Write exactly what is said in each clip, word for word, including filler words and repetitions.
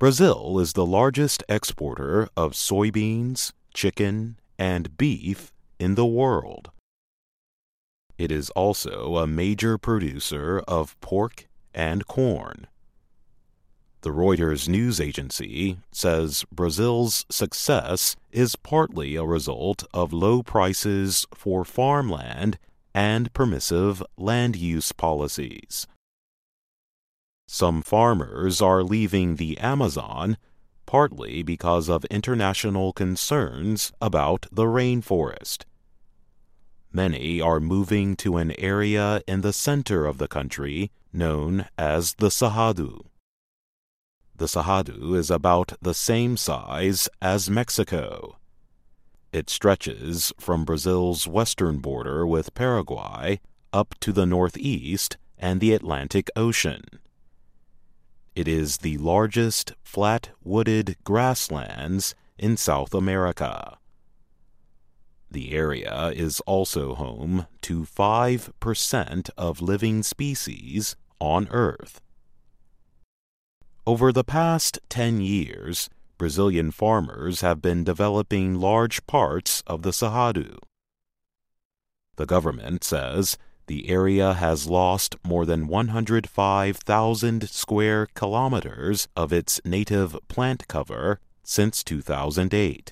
Brazil is the largest exporter of soybeans, chicken, and beef in the world. It is also a major producer of pork and corn. The Reuters news agency says Brazil's success is partly a result of low prices for farmland and permissive land use policies. Some farmers are leaving the Amazon partly because of international concerns about the rainforest. Many are moving to an area in the center of the country known as the Cerrado. The Cerrado is about the same size as Mexico. It stretches from Brazil's western border with Paraguay up to the northeast and the Atlantic Ocean. It is the largest flat-wooded grasslands in South America. The area is also home to five percent of living species on Earth. Over the past ten years, Brazilian farmers have been developing large parts of the Cerrado. The government says the area has lost more than one hundred five thousand square kilometers of its native plant cover since two thousand eight.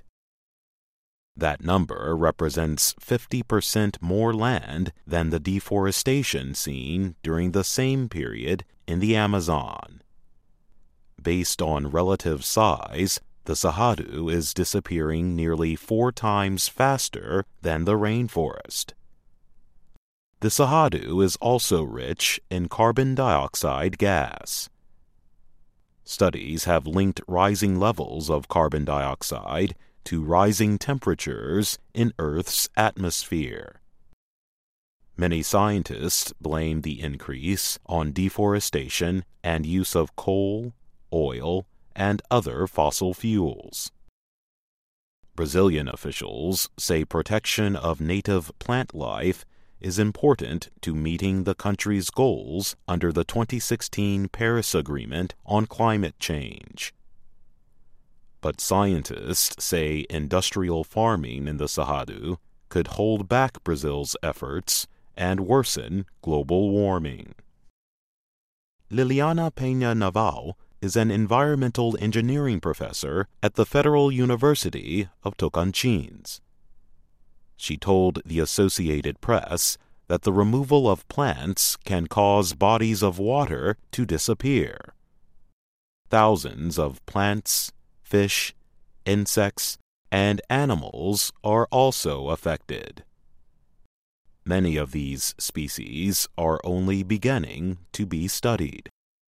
That number represents fifty percent more land than the deforestation seen during the same period in the Amazon. Based on relative size, the Cerrado is disappearing nearly four times faster than the rainforest. The Cerrado is also rich in carbon dioxide gas. Studies have linked rising levels of carbon dioxide to rising temperatures in Earth's atmosphere. Many scientists blame the increase on deforestation and use of coal, oil, and other fossil fuels. Brazilian officials say protection of native plant life is important to meeting the country's goals under the twenty sixteen Paris Agreement on climate change. But scientists say industrial farming in the Cerrado could hold back Brazil's efforts and worsen global warming. Liliana Peña Naval is an environmental engineering professor at the Federal University of Tocantins. She told the Associated Press that the removal of plants can cause bodies of water to disappear. Thousands of plants, fish, insects, and animals are also affected. Many of these species are only beginning to be studied.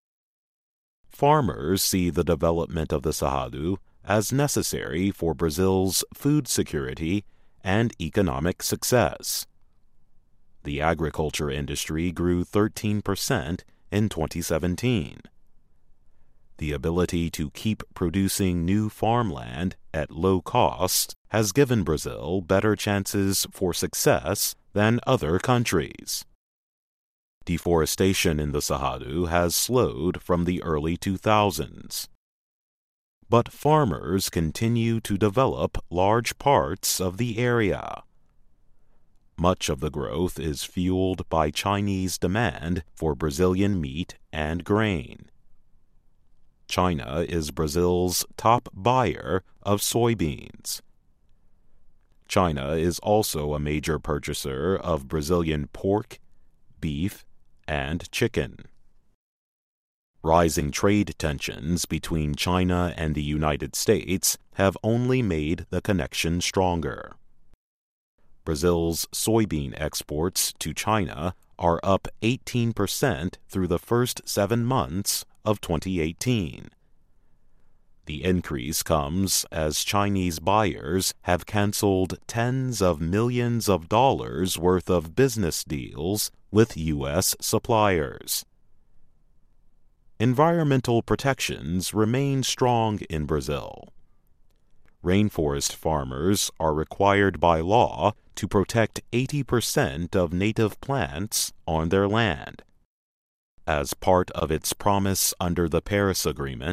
Farmers see the development of the Cerrado as necessary for Brazil's food security and economic success. The agriculture industry grew thirteen percent in twenty seventeen. The ability to keep producing new farmland at low cost has given Brazil better chances for success than other countries. Deforestation in the Cerrado has slowed from the early two thousands. But farmers continue to develop large parts of the area. Much of the growth is fueled by Chinese demand for Brazilian meat and grain. China is Brazil's top buyer of soybeans. China is also a major purchaser of Brazilian pork, beef, and chicken. Rising trade tensions between China and the United States have only made the connection stronger. Brazil's soybean exports to China are up eighteen percent through the first seven months of twenty eighteen. The increase comes as Chinese buyers have canceled tens of millions of dollars worth of business deals with U S suppliers. Environmental protections remain strong in Brazil. Rainforest farmers are required by law to protect eighty percent of native plants on their land. As part of its promise under the Paris Agreement,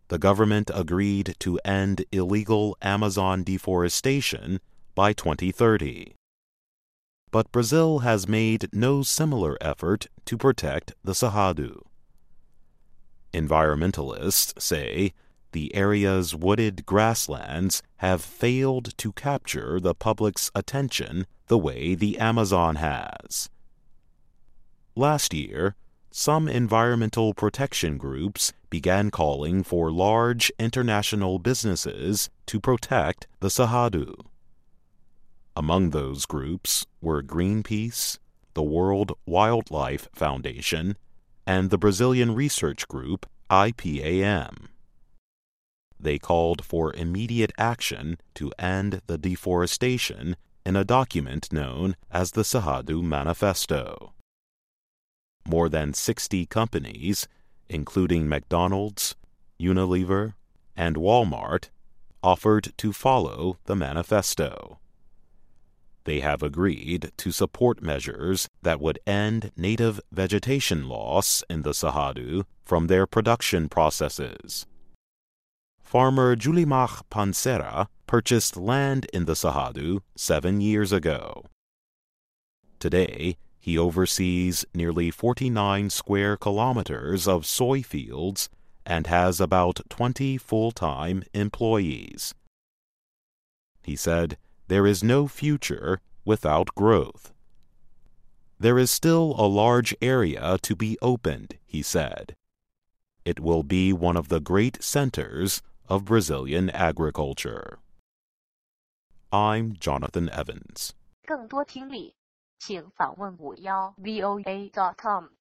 the government agreed to end illegal Amazon deforestation by twenty thirty. But Brazil has made no similar effort to protect the Cerrado. Environmentalists say the area's wooded grasslands have failed to capture the public's attention the way the Amazon has. Last year, some environmental protection groups began calling for large international businesses to protect the Cerrado. Among those groups were Greenpeace, the World Wildlife Foundation, and the Brazilian research group I P A M. They called for immediate action to end the deforestation in a document known as the Cerrado Manifesto. More than sixty companies, including McDonald's, Unilever, and Walmart, offered to follow the manifesto. They have agreed to support measures that would end native vegetation loss in the Cerrado from their production processes. Farmer Julimar Pancera purchased land in the Cerrado seven years ago. Today, he oversees nearly forty-nine square kilometers of soy fields and has about twenty full-time employees. He said, "There is no future without growth." There is still a large area to be opened, he said. It will be one of the great centers of Brazilian agriculture. I'm Jonathan Evans. 更多听力，请访问五幺 V O A dot com。